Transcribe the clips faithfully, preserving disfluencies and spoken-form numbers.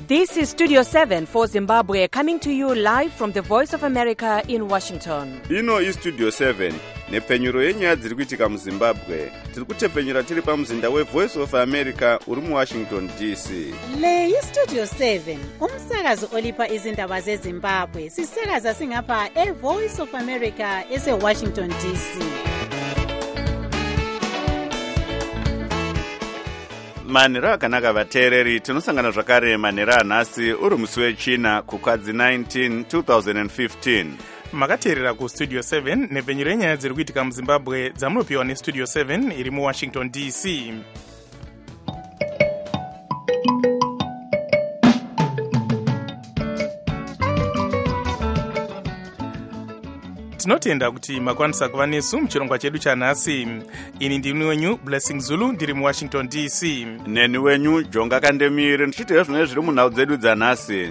This is Studio seven for Zimbabwe, coming to you live from the Voice of America in Washington. Ino is Studio seven, nepfenyuro yenyaya dziri kuitika muZimbabwe. Tiri kutepfenyura tiri pamuzinda weVoice of America uri muWashington D C. Le iStudio seven, umsakazo olipa izindaba zeZimbabwe. Sisakaza singapha eVoice of America eseWashington D C. Manhero akanaka vateereri, tinosangana zvakare manhero anhasi uri musi wechina kukwadzi nineteen twenty fifteen. Makateerera kuStudio seven nepfenyuro yenyaya dziri kuitika muZimbabwe dzamunopiwa neStudio seven iri muWashington D C. Tinotenda kuti makwanisa kuva nesu muchirongwa chedu chanhasi. Ini ndini wenyu Blessing Zulu ndiri muWashington D C. Neni wenyu Jonga Kandemire ndichiteera zvine zviri munhau dzedu dzanhasi.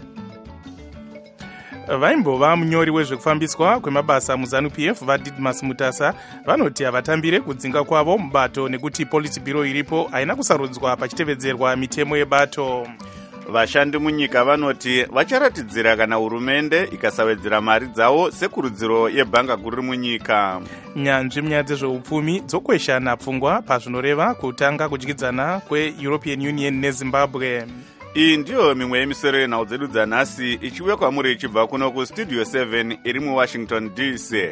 Vaimbova munyori wezvekufambiswa kwemabasa muZANU-P F vaDidmus Mutasa vanoti havatambire kudzinga kwavo mubato nekuti Politburo iripo haina kusarudzwa pachitevedzerwa mitemo yebato. Vashandi munyika vanoti vacharatidzira kana hurumende ikasawedzera mari dzavo sekurudziro yebhanga guru munyika. Nyanzvi munyaya dzezveupfumi dzokweshana pfungwa pazvinoreva kutanga kudyidzana kweEuropean Union neZimbabwe. Iyi ndiyo mimwe yemisoro yenhau dzedu dzanhasi ichiuya kwamuri ichibva kuno kuStudio seven iri muWashington D C.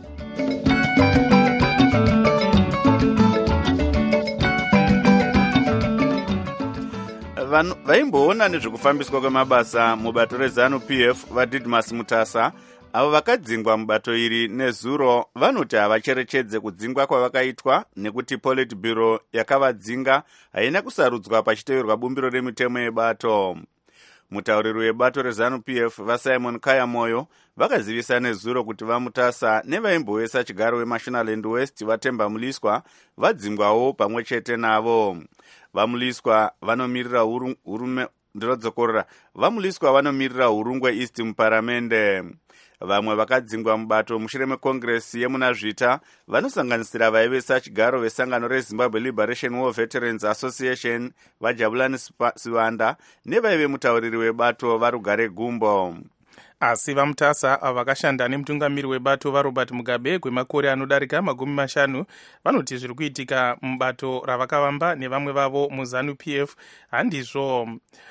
Vaimboona nezvekufambiswa kwemabasa mubato reZANU-P F vaDidmus Mutasa avo vakadzingwa mubato iri nezuro vanoti havacherechedze kudzingwa kwavakaitwa nekuti Politburo yakavadzinga haina kusarudzwa pachiteverwa bumbiro remitemo yebato. Mutauriri webato reZANU-P F vaSimon Kayamoyo vakazivisa nezuro kuti vaMutasa nevaimbowesa chigaro weMashonaland West vaTemba Muliswa vadzingwawo pamwe chete navo. Vamuliswa vanomirira hurume ndirodzokorora vamuliswa vanomirira hurungwe East muparamende. Vamwe vakadzingwa mubato mushure mekongresi yemunazvita vanosanganisira vaivesa chigaro vesangano reZimbabwe Liberation War Veterans Association vaJabulani Sivanda nevaive mutauriri webato vaRugare Gumbo. Asi vaMutasa avo vakashanda nemutungamiri webato vaRobert Mugabe kwemakore anodarika magumi mashanu vanoti zviri kuitika mubato ravakavamba nevamwe vavo muZANU-P F handizvo.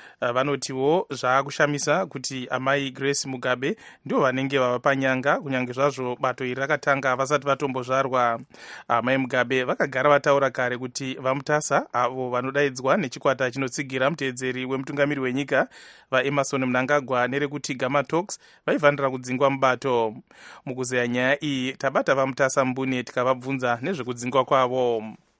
Vanotiwo zvaakushamisa kuti amai Grace Mugabe ndio vanenge vava panyanga kunyange zvazvo bato iri rakatanga vasati vatombozvarwa. Amai Mugabe vakagara vataura kare kuti vaMutasa avo vanodaidzwa nechikwata chinotsigira muteedzeri wemutungamiri wenyika vaEmerson Mnangagwa nerekuti Gama Talks vaivhandira kudzingwa mubato. Mukuzeya nyaya iyi tabata vaMutasa mbune tikavabvunza nezvekudzingwa kwavo.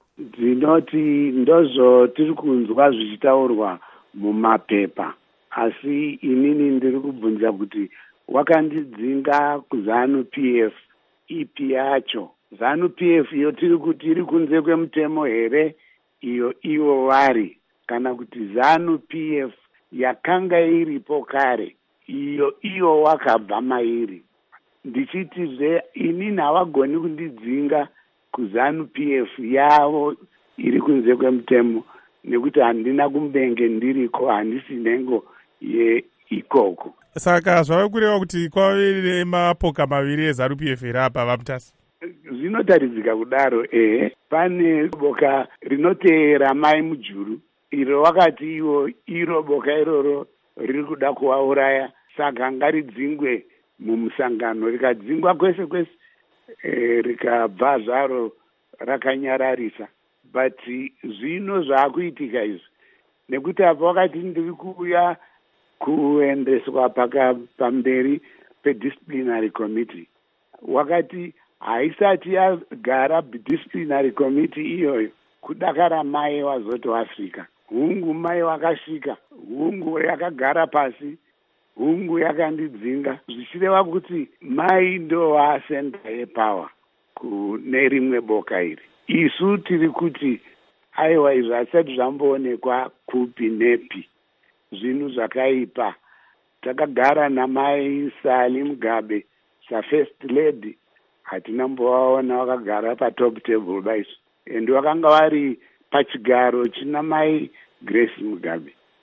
Ndinoti ndozvo tiri kunzwa zvichitaurwa mumapepa, asi inini ndiri kubvunza kuti wakandidzinga kuZANU-P F ipi yacho? ZANU-P F iyo tiri kuti iri kunze kwemutemo here iyo ivo vari, kana kuti ZANU-P F yakanga iripo kare iyo iyo wakabva mairi? Ndichitizve inini havagoni kundidzinga kuZANU-P F yavo iri kunze kwemutemo nekuti handina kumbenge ndiriko, handisi nhengo yeikoko. Saka zvava kureva kuti kwave nemapoka maviri eZANU-P F here apa vaMutasa? Zvinotaridzika kudaro, ehe. Pane boka rinoteera Mai Mujuru iro wakati iwo iro boka iroro riri kuda kuvauraya, saka ngaridzingwe mumusangano. Rikadzingwa kwese kwese e, rikabva zvaro rakanyararisa. But zvino zvaakuitika izvi nekuti apa wakati ndiri kuuya kuendeswa pamberi pedisciplinary committee, wakati haisati yagara disciplinary committee iyoyo kudakara mai wazoti wasvika. Hungu mai wakasvika, hungu yakagara pasi, hungu yakandidzinga, zvichireva kuti mai ndo waasenda yepower kune rimwe boka iri. Isu tiri kuti aiwa izvi hasati zvamboonekwa kupi nepi, zvinhu zvakaipa. Takagara namai Sali Mugabe saFirst Lady, hatina mbovaona wakagara patop table baisu, ende wakanga vari pachigaro china mai Grace Mugabe.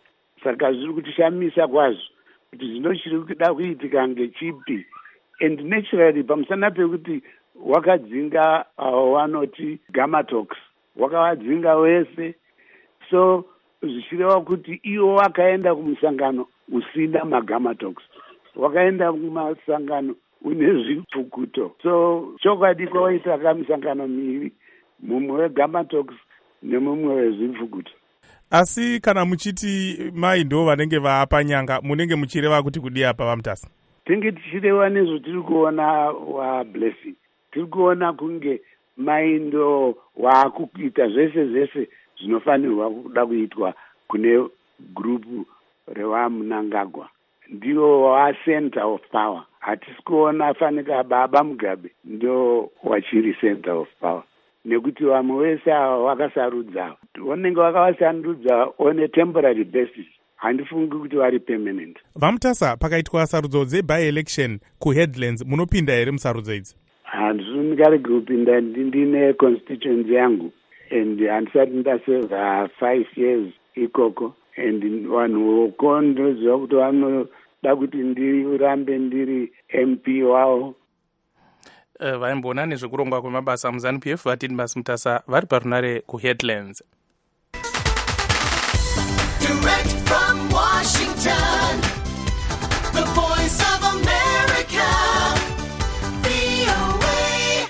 saka zviri kutishamisa kwazvo kuti zvino chiri kuda kuitika ngechipi. And naturally pamusana pekuti wakadzinga uh, wanoti Gamatox wakavadzinga wese, so zvichireva kuti iwo wakaenda kumusangano usina maGamatox, wakaenda kumasangano une zvipfukuto. So chokwadi kwawaita kamisangano miviri, mumwe weGamatox nemumwe wezvipfukuto. Asi kana muchiti mai ndo vanenge vaapa nyanga, munenge muchireva kuti kudi apa vaMutasa? Tinge tichireva nezvo tiri kuona wa Blessing, tiri kuona kunge mai ndo waakuita zvese zvese zvinofanirwa kuda kuitwa kune grupu revaMnangagwa, ndiwo wa center of power. Hatisi kuona fanika baba Mugabe ndo wachiri center of power, nekuti vamwe vese vakasarudza vanenge vakavasandudza on a temporary basis, handifungi kuti vari permanent. vaMutasa, pakaitwa sarudzo dze-by election kuHeadlands, munopinda here musarudzo idzi? Handisunikarege kupinda, ndine constituency yangu and handisati ndaseva five years ikoko, and vanhu voko ndinoziva kuti vanoda kuti ndirambe ndiri M P wavo. Uh, vaimbona nezvekurongwa kwemabasa muZANU-P F vaTidmas Mutasa vari parunare kuHeadlands. Direct from Washington, the voice of America, V O A.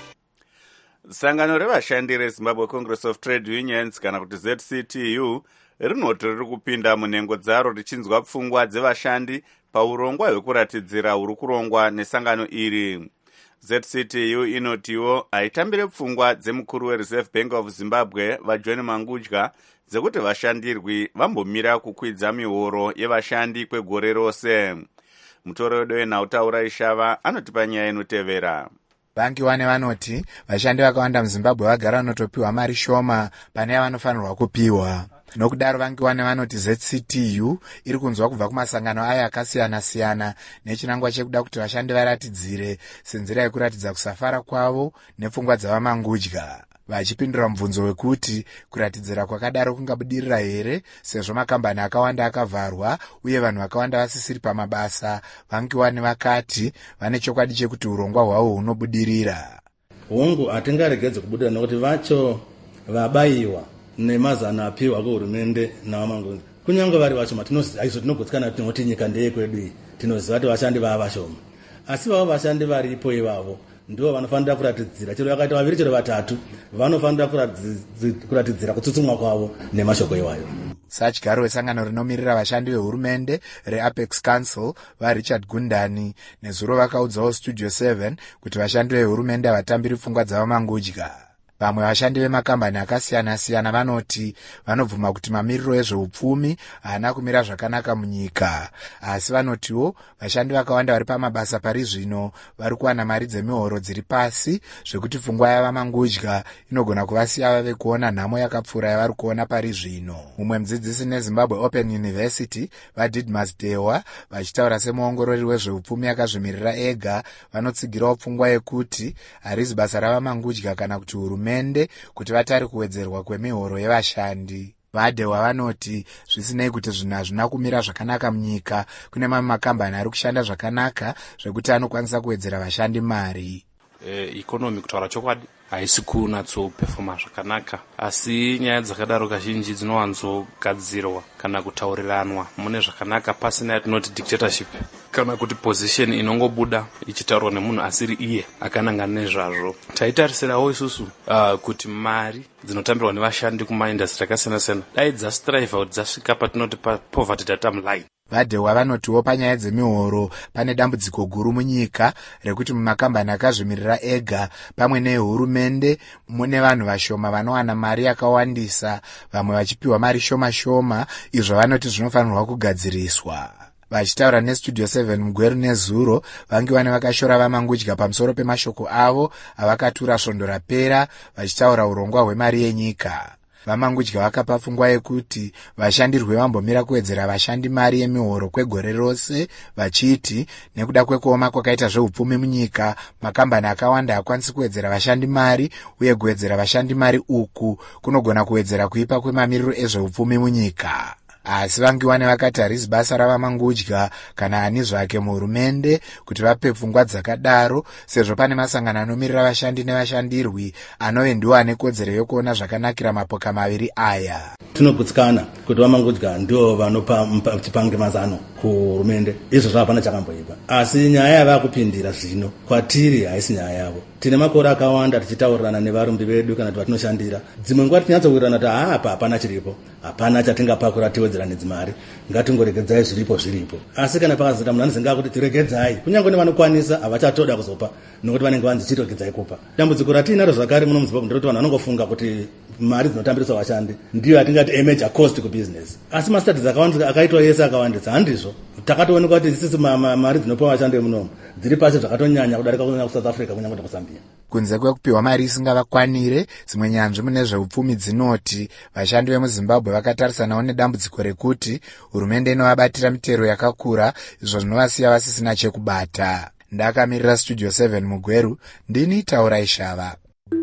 Sangano revashandi reZimbabwe Congress of Trade Unions kana kuti Z C T U rinoti riri kupinda munhengo dzaro richinzwa pfungwa dzevashandi paurongwa hwekuratidzira huri kurongwa nesangano iri. Z C T U inotiwo haitambire pfungwa dzemukuru weReserve Bank of Zimbabwe vaJohn Mangudya dzekuti vashandirwi vambomira kukwidza mihoro yevashandi kwegore rose. Mutoredo wenhautaura Ishava anotipa nyaya inotevera. Banki wane vanoti vashandi vakawanda muZimbabwe vagara vanotopiwa mari shoma pane yavanofanirwa kupiwa. Nokudaro vanki wane vanoti Z C T U iri kunzwa kubva kumasangano ayo akasiyana siyana nechinangwa chekuda kuti vashandi varatidzire senzira yekuratidza kusafara kwavo nepfungwa dzavaMangudya. Vachipindura mubvunzo wekuti kuratidzira kwakadaro kungabudirira here sezvo makambani akawanda akavharwa uye vanhu vakawanda vasisiri pamabasa, vanki wane vakati vane chokwadi chekuti urongwa hwavo hunobudirira. Hongu hatingaregedze kubudirira nokuti vacho vabayiwa nemazano apiwa kuhurumende navaMangudya. Kunyange vari vashoma aizo tinogutsikana tinoti nyika ndeyekwedu, tinoziva kuti vashandi vava vashoma, asi vavo vashandi varipo ivavo ndivo vanofanira kuratidzira. Chero vakaita vaviri chero vatatu vanofanira kuratidzira kutsutsumwa kwavo nemashoko iwayo. Sachigaro wesangano rinomirira vashandi vehurumende reApex Council vaRichard Gundani nezuro vakaudzawo Studio seven kuti vashandi vehurumende havatambiri pfungwa dzavaMangudya. Vamwe vashandi vemakambani akasiyana siyana vanoti vanobvuma kuti mamiriro ezveupfumi haana kumira zvakanaka munyika, asi vanotiwo vashandi vakawanda vari pamabasa pari zvino vari kuwana mari dzemihoro dziri pasi, zvekuti pfungwa yavaMangudya inogona kuvasiya vave kuona nhamo yakapfuura yavari kuona pari zvino. Mumwe mudzidzisi neZimbabwe Open University vaDidmas Dewa vachitaura semuongorori wezveupfumi akazvimirira ega vanotsigirawo pfungwa yekuti harizi basa ravaMangudya kana kuti hurumende kuti vatari kuwedzerwa kwemihoro yevashandi. Vadewa vanoti zvisinei kuti zvinhu hazvina kumira zvakanaka munyika, kune mamwe makambani ari kushanda zvakanaka zvekuti anokwanisa kuwedzera vashandi mari. E, ikonomi kutaura chokwadi haisi kunatsoperforma zvakanaka, asi nyaya dzakadaro kazhinji dzinowanzogadzirwa kana kutauriranwa mune zvakanaka pasina yatinoti dictatorship kana kuti position inongobuda ichitaurwa nemunhu asiri iye akanangana nezvazvo. Taitarisirawo isusu uh, kuti mari dzinotambirwa nevashandi kumaindastri akasiyana siyana dai dzastrive kuti dzasvika patinoti papoverty datum line. Vadewa vanotiwo panyaya dzemihoro pane dambudziko guru munyika rekuti mumakambani akazvimirira ega pamwe nehurumende mune vanhu vashoma vanowana mari yakawandisa, vamwe vachipiwa mari shoma shoma, izvo vanoti zvinofanirwa kugadziriswa. Vachitaura neStudio seven mugweru nezuro, vangi vane vakashora vaMangudya pamusoro pemashoko avo avakatura svondo rapera vachitaura urongwa hwemari yenyika. VaMangudya vakapa pfungwa yekuti vashandirwe vambomira kuwedzera vashandi mari yemihoro kwegore rose, vachiti nekuda kwekuoma kwakaita zveupfumi munyika makambani akawanda hakwanisi kuwedzera vashandi mari, uye kuwedzera vashandi mari uku kunogona kuwedzera kuipa kwemamiriro ezveupfumi munyika. asi vangiwane vakati harisi basa ravamangudya kana ani zvake muhurumende kuti vape pfungwa dzakadaro, sezvo pane masangano anomirira vashandi nevashandirwi anove ndiwo ane kodzero yokuona zvakanakira mapoka maviri aya. Tinogutsikana kuti vamangudya ndivo vanopa chipange mazano kuhurumende, izvo zvapana chakamboipa, asi nyaya yava kupindira zvino kwatiri haisi nyaya yavo. Tine makore akawanda tichitaurirana nevarumbi vedu kana vatinoshandira, dzimwe nguva tinyatsowirirana kuti apa hapana chiripo, hapana chatingapakura tiwedzerane dzimari, ngatingoregedzai zviripo zviripo. Asi kana pakazita munhu anozinga kuti tiregedzai, kunyange nevanokwanisa havachatoda kuzopa nokuti vanenge vanzi chiregedzai kupa. Dambudziko ratinaro zvakare muno muZimbabwe nderekuti vanhu vanongofunga kuti mari dzinotambiriswa vashandi ndiyo yatingati a major cost kubusiness, asi mastudies akawanda akaitwa yese akawandisa handizvo. Takatoonekwa kuti isisi mari dzinopiwa vashandi munomu dziri pasi zvakatonyanya kudarika kunyanya kuSouth Africa kunyange nekuZambia. Kunze kwekupiwa mari isingavakwanire, dzimwe nyanzvi mune zveupfumi dzinoti vashandi vemuZimbabwe vakatarisanawo nedambudziko rekuti hurumende inovabatira mitero yakakura, izvo zvinovasiya vasisina chekubata. Ndakamirira Studio seven Mugweru, ndini Taurai Shava.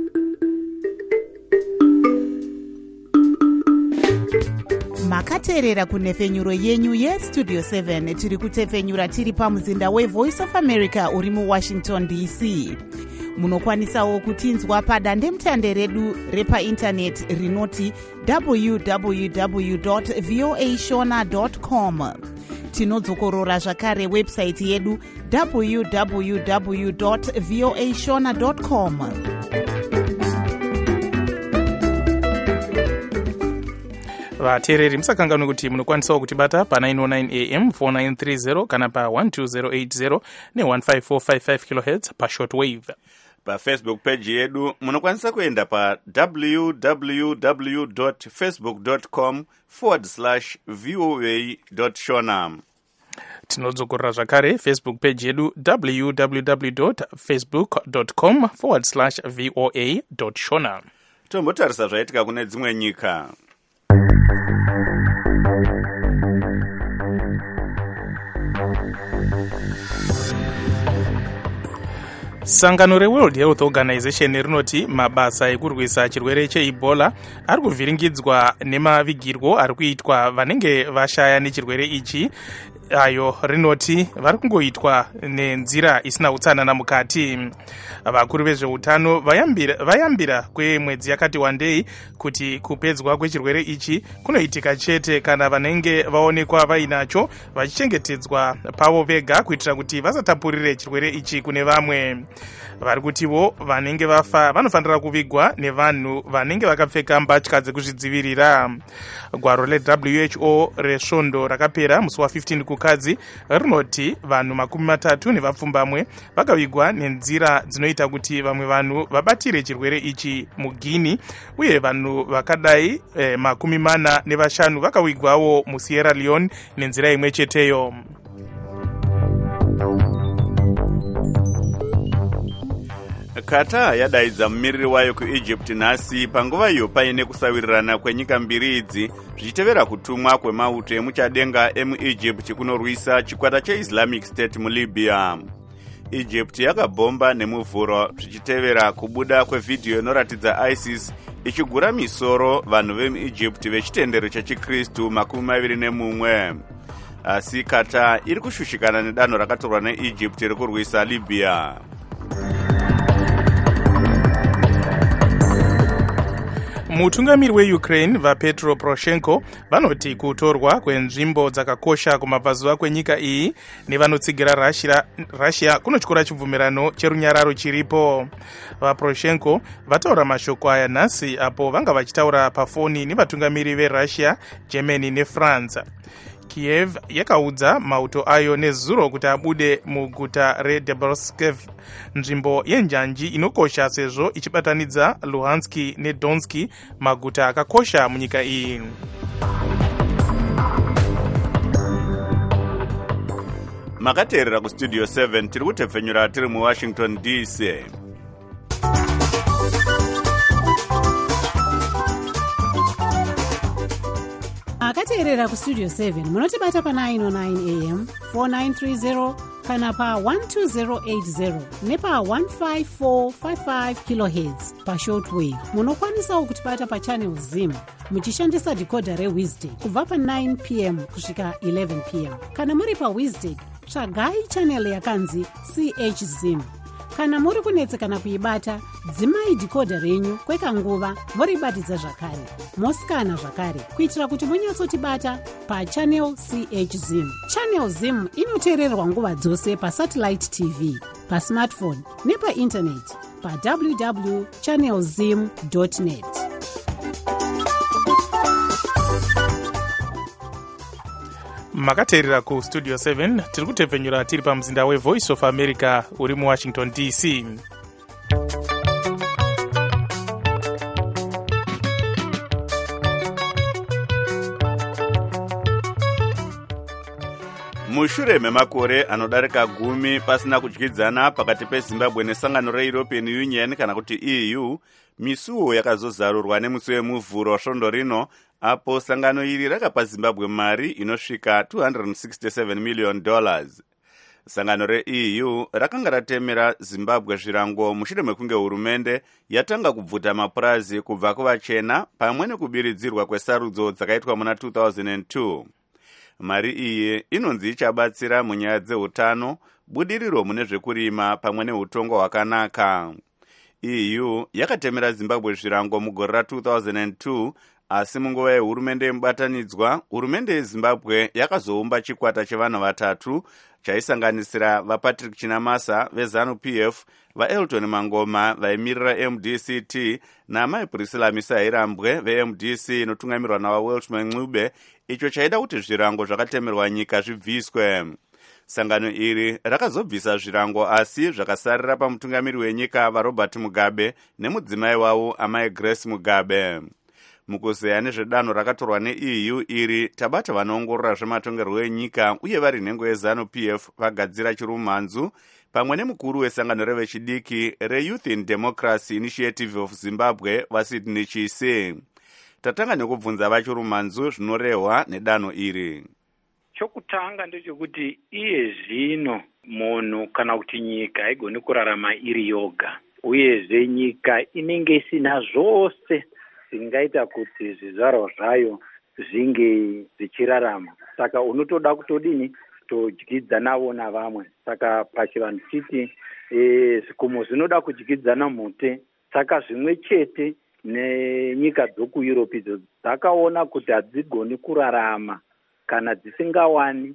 Makateerera kunhefenyuro yenyu yestudio seven. Tiri kutefenyura tiri pamuzinda weVoice of America uri muWashington D C. Munokwanisawo kutinzwa padandemutande redu repaintaneti rinoti w w w dot voa shona dot com. Tinodzokorora zvakare website yedu w w w dot voa shona dot com. vateereri musakanganwe kuti munokwanisawo kutibata pa nine oh nine a m four nine three zero kana pa one two zero eight zero ne one five four five five kilohertz pa shortwave. Pa Facebook page yedu munokwanisa kuenda pa w w w dot facebook dot com forward slash voa dot shona. Tinodzokorera zvakare Facebook page yedu w w w dot facebook dot com forward slash voa dot shona. Tombotarisa zvaitika kune dzimwe nyika. Sangano reWorld Health Organization rinoti mabasa ekurwisa chirwere cheEbola ari kuvhiringidzwa nemavigirwo ari kuitwa vanenge vashaya nechirwere ichi. Ayo rinoti vari kungoitwa nenzira isina utsanana mukati. Vakuru vezveutano vayambira, vayambira kwemwedzi yakati wandei kuti kupedzwa kwechirwere ichi kunoitika chete kana vanenge vaonekwa vainacho vachichengetedzwa pavo vega kuitira kuti vasatapurire chirwere ichi kune vamwe. Vari kutivo vanenge vafa vanofanira kuvigwa nevanhu vanenge vakapfeka mbatya dzekuzvidzivirira. Gwaro le-W H O resvondo rakapera musi wa fifteen kukadzi rinoti vanhu makumi matatu nevapfumbamwe vakavigwa nenzira dzinoita kuti vamwe vanhu vabatire chirwere ichi muGuinea, uye vanhu vakadai eh, makumi mana nevashanu vakavigwawo muSierra Leone nenzira imwe cheteyo. Qatar yadaidza mumiriri wayo kuEgypt nhasi panguva iyo paine kusawirirana kwenyika mbiri idzi zvichitevera kutumwa kwemauto emuchadenga emuEgypt kunorwisa chikwata cheIslamic State muLibya. Egypt yakabhomba nemuvhuro zvichitevera kubuda kwevhidhiyo inoratidza ISIS ichigura misoro vanhu vemuEgypt vechitendero chechikristu makumi maviri nemumwe. Asi Qatar iri kushushikana nedanho rakatorwa neEgypt rekurwisa Libya. Mutungamiri weUkraine vaPetro Poroshenko vanoti kutorwa kwenzvimbo dzakakosha kumabvazuva kwenyika iyi nevanotsigira Russia, Russia kunotyora chibvumirano cherunyararo chiripo. VaPoroshenko vataura mashoko aya nhasi apo vanga vachitaura pafoni nevatungamiri veRussia, Germany neFrance. Kiev yakaudza mauto ayo nezuro kuti abude muguta reDebrotsky, nzvimbo yenjanji inokosha sezvo ichibatanidza Luhansk neDonetsk, maguta akakosha munyika iyi. Makateerera kuStudio seven tiri kutepfenyura tiri muWashington D C. makateerera kustudio seven munotibata pa nine oh nine a m four nine three zero kana pa one two zero eight zero nepa one five four five five kilohertz pashortwave. Munokwanisawo kutibata pa channel zim muchishandisa decoder reWizday kubva pa nine p m kusvika eleven p m. Kana muri pa Wisday, tsvagai channel yakanzi C H Zim. Kana muri kunetsekana kuibata, dzimai decoder renyu kwekanguva voribatidza zvakare. Mosikana zvakare kuitira kuti munyatsotibata pa channel C H Zim. Channel Zim inoteererwa nguva dzose pa satellite T V, pa smartphone nepa internet pa w w w dot channel zim dot net. makateerera ku studio seven tiri kutepfenyura tiri pamuzinda wevoice of america uri muwashington D C. mushure memakore anodarika gumi pasina kudyidzana pakati pezimbabwe nesangano reeuropean union kana kuti E U, misuwo yakazozarurwa nemusi wemuvhuro svondo rino, apo sangano iri rakapa zimbabwe mari inosvika two hundred sixty-seven million dollars. Sangano re-E U rakanga ratemera Zimbabwe zvirango mushure mekunge hurumende yatanga kubvuta mapurazi kubva kuvachena pamwe nekubiridzirwa kwesarudzo dzakaitwa muna two thousand two. Mari iyi inonzi ichabatsira munyaya dzeutano, budiriro mune zvekurima pamwe neutongo hwakanaka. E U yakatemera Zimbabwe zvirango mugore ra two thousand two, asi munguva yehurumende yemubatanidzwa, hurumende yeZimbabwe yakazoumba chikwata chevanhu vatatu chaisanganisira vaPatrick Chinamasa veZanu P F, vaElton Mangoma vaimirira M D C T namai Priscilla Misairambwe veM D C inotungamirwa navaWelshman Ncube, icho chaida kuti zvirango zvakatemerwa nyika zvibviswe. Sangano iri rakazobvisa zvirango asi zvakasarira pamutungamiri wenyika vaRobert Mugabe nemudzimai wavo amai Grace Mugabe. Mukuzeya nezvedanho rakatorwa ne-E U iri, tabata vanoongorora zvematongerwo enyika uye vari nhengo yeZanu P F vagadzira chirumhanzu pamwe nemukuru wesangano revechidiki reYouth in Democracy Initiative of Zimbabwe vaSydney Chise. Tatanga nekubvunza vachirumhanzu zvinorehwa nedanho iri. Chokutanga ndechekuti iye zvino munhu kana kuti nyika haigoni kurarama iri yoga, uyezve nyika inenge isina zvose zvingaita kuti zvizvarwa zvayo zvinge zvichirarama. Saka unotoda kutodini kutodyidzanawo navamwe. Saka pachivanhu chiti e, zvikomo zvinoda kudyidzana mute. Saka zvimwe chete nenyika dzokuEurope idzo dzakaona kuti hadzigoni kurarama kana dzisingawani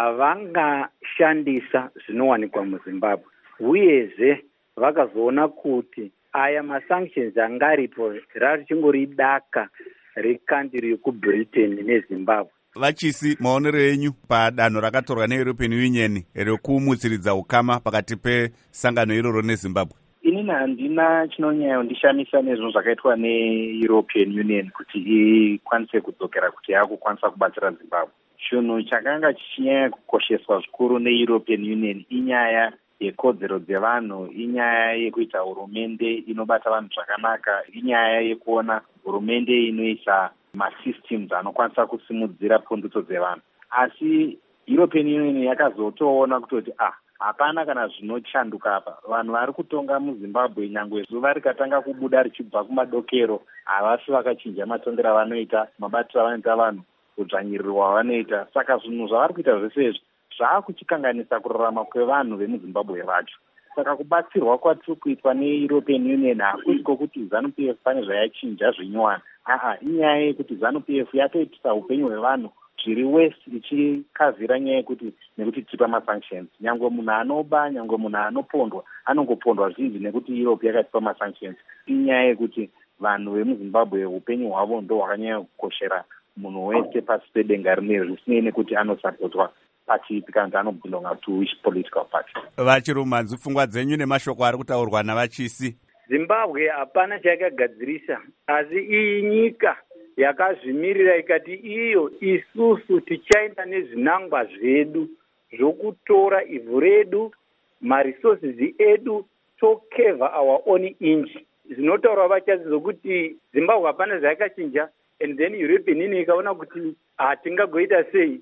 zvavangashandisa zvinowanikwa muZimbabwe. Uyezve vakazoona kuti aya masanctions anga aripo rari chingori daka rekandiri yekuBritain neZimbabwe. Vachisi, maonero enyu padanho rakatorwa neEuropean Union rekumutsiridza ukama pakati pesangano iroro neZimbabwe? Inini handina chinonyanya kundishamisa nezvinhu zvakaitwa neEuropean Union kuti ikwanise kudzokera kuti yakukwanisa kubatsira Zimbabwe. Chinhu chakanga chichinyanya kukosheswa zvikuru neEuropean Union inyaya yekodzero dzevanhu, inyaya yekuita hurumende inobata vanhu zvakanaka, inyaya yekuona hurumende inoisa masystems anokwanisa kusimudzira pundutso dzevanhu. Asi European Union yakazotoona kutoti ah hapana kana zvinochanduka apa. Vanhu vari kutonga muZimbabwe nyangwe zuva rikatanga kubuda richibva kumadokero havasi vakachinja matongero avanoita, mabatiro avanoita vanhu, kudzvanyirirwa vanoita. Saka zvinhu zvavari kuita zvese izvi zvaakuchikanganisa kurarama kwevanhu vemuZimbabwe vacho. Saka kubatsirwa kwatiri kuitwa neEuropean Union hakusi kwokuti ZANU P F pane zvayachinja zvinyowani. Aa, inyaya yekuti ZANU P F yatoitisa upenyu hwevanhu zviri west ichikavhira nyaya yekuti nekuti tipa masanctions. Nyangwe munhu anoba, nyangwe munhu anopondwa, anongopondwa zvizi nekuti Europe yakatipa masanctions. Inyaya yekuti vanhu vemuZimbabwe upenyu hwavo ndo hwakanyanya kukoshera munhu wese pasi pedenga rineri, zvisinei nekuti anosapotwa pachipi kana kuti anobhilonga to which political party. Vachirumhanzu, pfungwa dzenyu nemashoko ari kutaurwa navachisi? Zimbabwe hapana chayakagadzirisa, asi iyi nyika yakazvimirira ikati iyo isusu tichaenda nezvinangwa zvedu zvokutora ivhu redu, maresources edu, tokeva our own inch. Zvinotaura vachazi zokuti Zimbabwe hapana zvayakachinja, and then European Union ikaona kuti hatingagoita sei?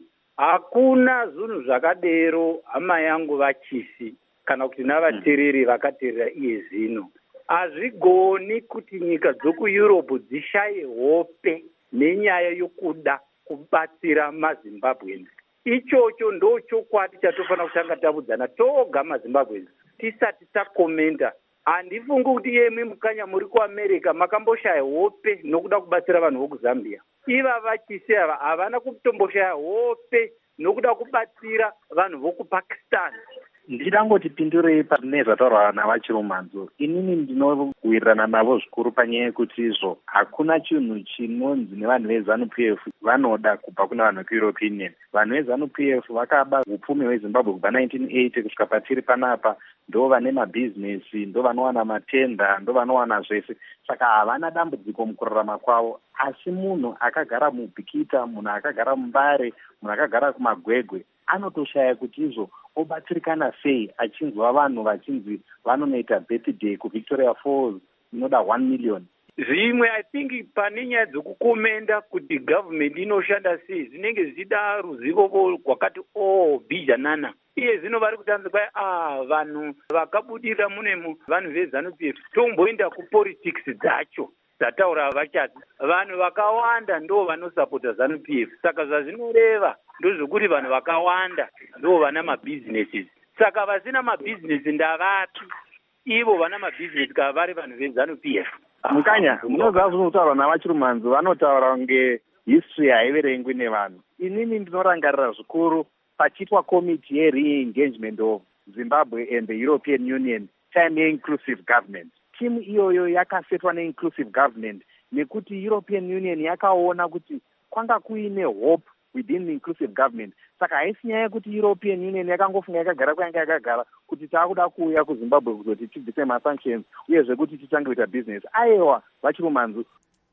Hakuna zvinhu zvakadero hama yangu vachisi kana kuti navatereri vakateerera iye zvino. Hazvigoni kuti nyika dzokueurope dzishaye hope nenyaya yokuda kubatsira mazimbabweans. Ichocho ndo chokwadi chatofanira kutanga tabudzana toga mazimbabweans tisati takomenda. Handifungi kuti yemwe mukanya muri kuamerica makamboshaya hope nokuda kubatsira vanhu vokuzambia. Iva vachisi ava havana kutomboshaya hope nokuda kubatsira vanhu vokupakistan. Ndingoti pindurei pane zvataurwa navachirumanzo. Inini ndinowirirana navo zvikuru panyaya yekuti izvo hakuna chinhu chinonzi nevanhu veZANU-P F vanoda kubva kuna vanhu vekuEuropean Union. Vanhu veZANU-P F vakaba upfumi hweZimbabwe kubva nineteen eighty kusvika patiri panapa, ndo vane mabhizinesi, ndo vanowana matenda, ndo vanowana zvese. Saka havana dambudziko mukurarama kwavo. Asi munhu akagara mubhikita, munhu akagara mumbare, munhu akagara kumagwegwe anotoshaya kuti izvo obatsirikana sei achinzwa vanhu vachinzi vanonoita birthday kuVictoria Falls inoda one million. Zvimwe I think pane nyaya dzokukomenda kuti government inoshanda sei zvinenge zvichida ruzivo rwakati oh bijanana. Iye zvino vari kutanza kwai ah vanhu vakabudira mune vanhu veZANU-P F tomboenda kupolitics dzacho dzataura vachati vanhu vakawanda ndo vanosapota ZANU-P F. Saka zvazvinoreva ndozvokuti vanhu vakawanda ndo vana mabusinesses. Saka vasina mabusiness ndavati ivo vana mabusiness kana vari vanhu veZANU-P F. Mukanya munoziva zvinotaurwa navachirumanzo vanotaura kunge history haiverengwi nevanhu. Inini ndinorangarira zvikuru pachiitwa committee ye-re-engagement of Zimbabwe and the European Union time ye-inclusive government. Timu iyoyo yakasetwa ne-inclusive government nekuti European Union yakaona kuti kwanga kuine hope within the inclusive government. Saka haisi nyaya yekuti European Union yakangofunga yakagara kwayanga yakagara kuti taakuda kuuya kuZimbabwe kuzoti tibvise masanctions uyezve kuti titange kuita business. Aiwa vachirumanzo.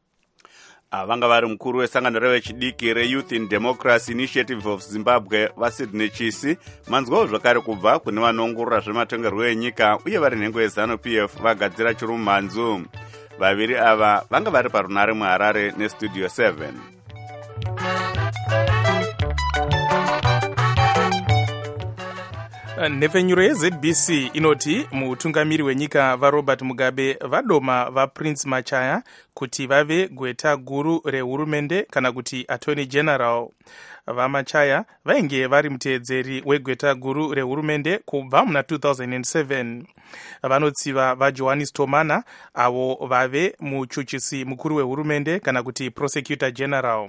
Vanga vari mukuru wesangano revechidiki reYouth in Democracy Initiative of Zimbabwe vaSydney Chisi. Manzwawo zvakare kubva kune vanoongorora zvematongerwo enyika uye vari nhengo yeZANU-P F vagadzira chirumanzu. Vaviri ava vanga vari parunare muHarare neStudio seven. Nhepfenyuro yeZ B C inoti mutungamiri wenyika vaRobert Mugabe vadoma vaPrince Machaya kuti vave gweta guru rehurumende kana kuti Attorney General. VaMachaya vainge vari muteedzeri wegweta guru rehurumende kubva muna two thousand seven. Vanotsiva vaJohannes Tomana avo vave muchuchisi mukuru wehurumende kana kuti Prosecutor General.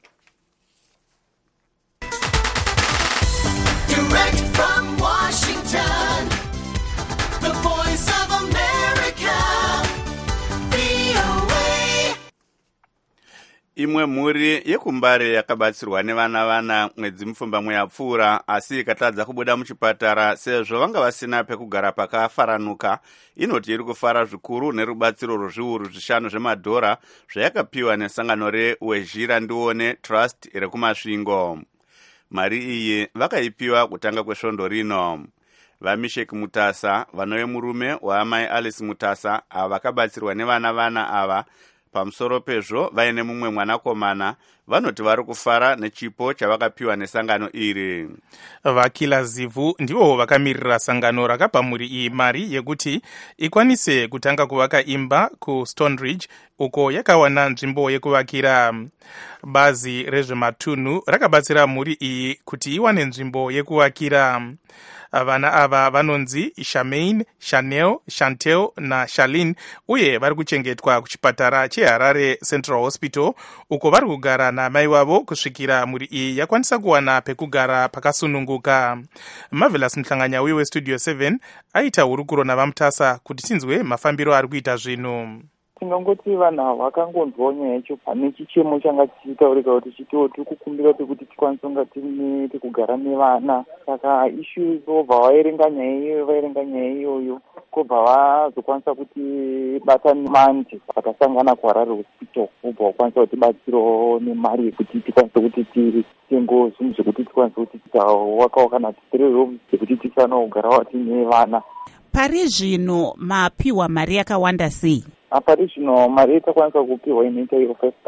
Direct from Washington, the voice of America, V O A. Imwe mhuri yekumbare yakabatsirwa nevana vana mwedzi mupfumba mweyapfuura asi ikatadza kubuda muchipatara sezvo vanga vasina pekugara pakafaranuka, inoti iri kufara zvikuru nerubatsiro rwezviuru zvishanu zvemadhora zvayakapiwa nesangano reWezhira Ndione Trust rekumasvingo. Mari iyi vakaipiwa kutanga kwesvondo rino. VaMishek Mutasa, vano vemurume waamai Alice Mutasa, ava vakabatsirwa nevana vana ava pamusoro pezvo vaine mumwe mwanakomana, vanoti vari kufara nechipo chavakapiwa nesangano iri. Vakila Zivu ndivo vakamirira sangano rakapa mhuri iyi mari yekuti ikwanise kutanga kuvaka imba kuStonebridge uko yakawana nzvimbo yekuvakira. Bazi rezvematunhu rakabatsira mhuri iyi kuti iwane nzvimbo yekuvakira. Vana ava vanonzi Shamaine, Chanel, Chantel na Charlene uye vari kuchengetwa kuchipatara cheHarare Central Hospital uko vari kugara namai wavo kusvikira mhuri iyi yakwanisa kuwana pekugara pakasununguka. Marvelous Mhlanganyauyi weStudio seven aita hurukuro navaMutasa kuti tinzwe mafambiro ari kuita zvinhu. Tinongoti vanhu ava vakangonzwawo nyaya yacho pane chichemo changa chichitaurika kuti chitiwo tiri kukumbira pekuti tikwanise kunga tine pekugara nevana. Saka ishu vobva vaerenga nyaya iyoyo vaerenga nyaya iyoyo kobva vazokwanisa kuti bata manje vakasangana kuHarare Hospital vobva vakwanisa kuti batsirawo nemari yekuti tikwanise kuti titengo zvinhu zvekuti tikwanise kuti titawakawo kana titiri rooms dzekuti tisanawo kugarawo tine vana. Pari zvino mapiwa mari yakawanda sei? Apari zvino mari itakwanisa kupiwa inoita iyo five thousand.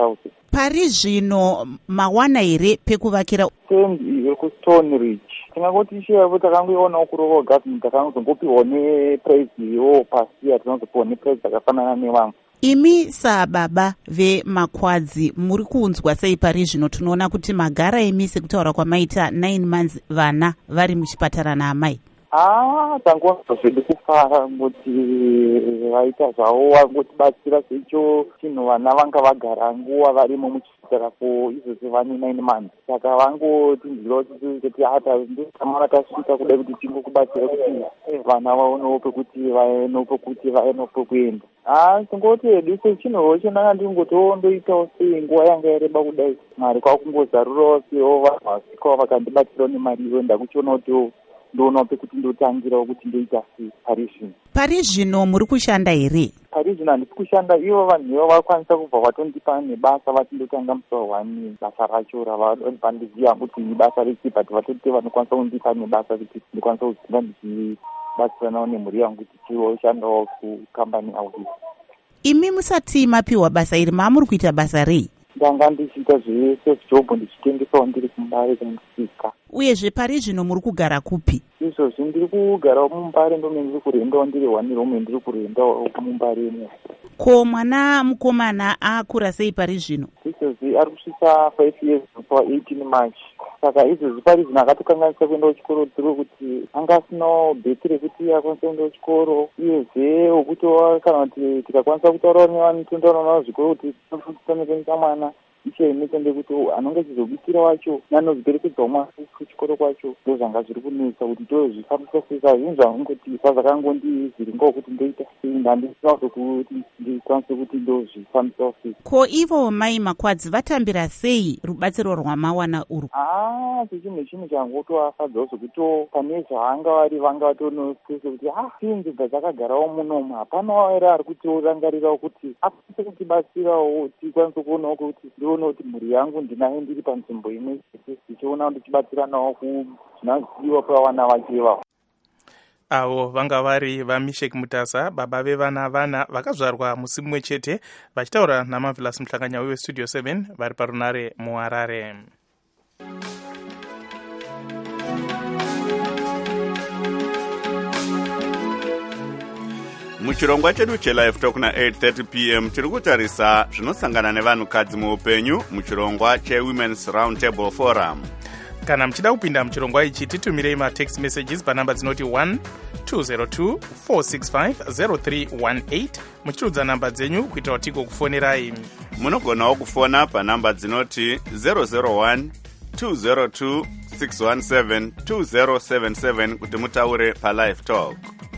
pari zvino mawana here pekuvakira? Tendi yekustone ridge tingangoti shevo takangoionawo kurovo government takangozongopiwa neprize iyo pasi yatinozopiwa neprize dzakafanana nevamwe. Imi sababa vemakwadzi muri kunzwa sei pari zvino? Tinoona kuti magara emi sekutaura kwamaita nine months vana vari muchipatara naamai. Ah, tangonzwa zvedu kufara kuti vaita zvavo vangotibatsira secho chinhu vana vanga vagara nguva varimo muchipatara po izvozvo vane nine months. Saka vangotinzwira kuti hata ndotamara tasvika kuda kuti tingokubatsira kuti vana vaonewo pekuti vaeno pekuti vaeno pekuenda. Ah, tingoti hedu sechinhuwo chenanga ndingotowo ndoitawo sei nguva yanga yareba kudai mari kwakungozarurawo sewo vanhu vasvikawo vakandibatsirawo nemari iyo ndakuchiona kuti ndoonawo pekuti ndotangirawo kuti ndoita sei pari zvino. Pari zvino muri kushanda here? Pari zvino handisi kushanda, ivo vanhu ivo vakwanisa kubva vatondipa nebasa vati ndotanga musi wahwani basa racho ravandiziva kuti basa rechi but vatoti vanokwanisa kundipa nebasa kuti ndikwanisa kuzvinga ndichibatsiranawo nemhuri yangu kuti tioshandawo kukambani audi. Imi musati mapiwa basa iri maamuri kuita basa rei? Ndanga ndichiita zvesejobho ndichitengesawo ndiri kumbare kumusika. Uyezve pari zvino muri kugara kupi? Izvozvi ndiri kugarawo mumbare ndomwe ndiri kurendawo ndiri one romwe ndiri kurendawo mumbaremo. Ko mwana mukomana akura sei pari zvino? Izvozvi ari kusvika five years pa eighteen March. Saka izvozvi pari zvino akatokanganisa kuendawo chikoro dziri kuti anga asinawo bheti rekuti akwanisa kuendawo chikoro uyezve wokuti kana kuti tikakwanisa kutaurawo nevanhu tondaura navo zvikuru kuti tinofanira mwana iche netende kuti anonge achizobikira wacho nanoziperekedzawo mwana kuchikoro kwacho ndo zvanga zviri kunetsa kuti ndozvifambisa sei. Saka zvinhu zvangoti zvazvakangondizviringawo kuti ndoita sei ndandisinawo zvokuti ndikwanise kuti ndozvifambisawo sei. Ko ivo mai makwadzi vatambira sei rubatsiro rwamawana urwu? Ah, sechinhu chinhu changotoafadzawo zvokuti pane zvaanga vari vanga vatonokwese kuti ah tinzi dzakagarawo munomu hapanawo ere ari kutorangarirawo kuti akwanise kutibatsirawo tikwanise kuonawo kuti ndionawo kuti mhuri yangu ndinayo ndiri panzvimbo imwe chete ndichionawo ndichibatsiranawo kuzvinaziwa pavana vake ivavo. Avo vanga vari vaMishek Mutasa, baba vevana vana vakazvarwa musi mumwe chete, vachitaura naMavilas Muhlanganya weStudio seven vari parunare muHarare. muchirongwa chedu chelive talk na eight thirty p m tiri kutarisa zvinosangana nevanhukadzi muupenyu muchirongwa chewomen's round table forum. Kana muchida kupinda muchirongwa ichi titumirei matext messages panhamba dzinoti one two zero two four six five zero three one eight muchirudza nhamba dzenyu kuitira kuti tigokufonerai. Munogonawo kufona panhamba dzinoti zero zero one two zero two six one seven two zero seven seven kuti mutaure palive talk.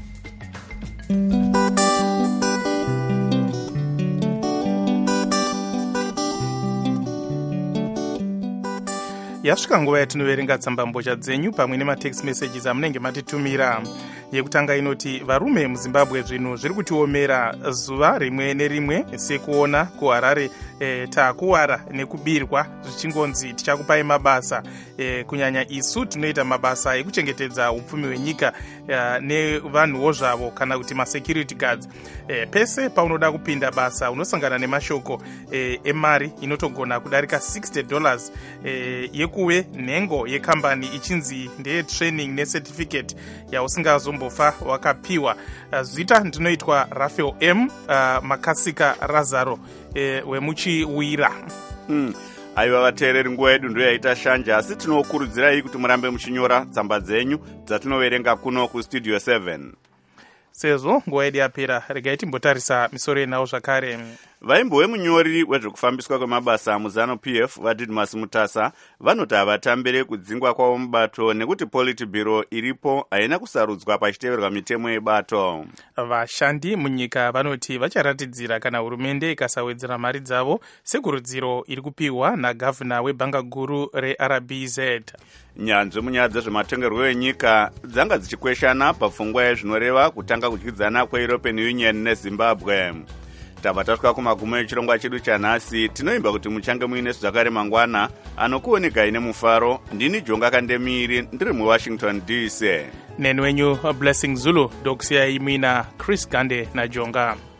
Yasvika nguva yatinoverenga tsambambozha dzenyu pamwe nematext messages amunenge matitumira. Yekutanga inoti varume muZimbabwe zvinhu zviri kutiomera zuva rimwe nerimwe sekuona kuHarare e, taakuwara nekubirwa zvichingonzi tichakupai mabasa e, kunyanya isu tinoita mabasa ekuchengetedza upfumi hwenyika e, nevanhuwo zvavo kana kuti masecurity guards e, pese paunoda kupinda basa unosangana nemashoko e, emari inotogona kudarika sixty dollars e, yekuve nhengo yekambani ichinzi ndeye training necertificate yausingazombofa wakapiwa. Zita ndinoitwa Rafael M uh, Makasika Razaro e, wemuchiwira. Mm. Aiva vateereri, nguva yedu ndiyo yaita shanja, asi tinokurudzirai kuti murambe muchinyora tsamba dzenyu dzatinoverenga kuno kustudio seven. Sezvo nguva yedu yapera, regai timbotarisa misoro yenawo zvakare. Vaimbo vemunyori wezvekufambiswa kwemabasa muzano P F vaDidmus Mutasa vanoti havatambire kudzingwa kwavo mubato nekuti politburo iripo haina kusarudzwa pachiteverwa mitemo yebato. Vashandi munyika vanoti vacharatidzira kana hurumende ikasawedzera mari dzavo sekurudziro iri kupiwa nagavhuna webhanga guru reR B Z. Nyanzvi munyaya dzezvematongerwo enyika dzanga dzichikweshana papfungwa yezvinoreva kutanga kudyidzana kweEuropean Union neZimbabwe. Tabva tasvika kumagumo echirongwa chedu chanhasi. Tinoimba kuti muchange muine zvakare mangwana anokuonekai nemufaro. Ndini Jonga Kandemiri ndiri muWashington D C. Neni wenyu Blessing Zulu, ndokusiyai muina Chris Gande naJonga.